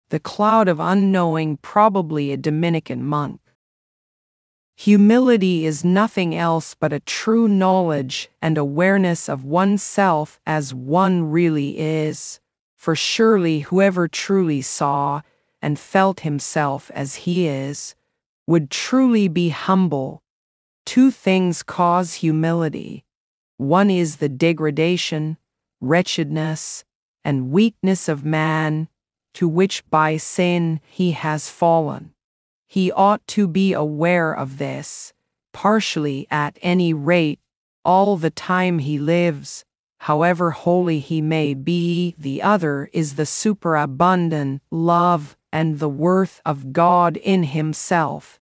the cloud of unknowing, probably a Dominican monk. Humility is nothing else but a true knowledge and awareness of oneself as one really is, for surely whoever truly saw and felt himself as he is would truly be humble. Two things cause humility. One is the degradation, wretchedness, and weakness of man, to which by sin he has fallen. He ought to be aware of this, partially at any rate, all the time he lives, however holy he may be. The other is the superabundant love and the worth of God in himself,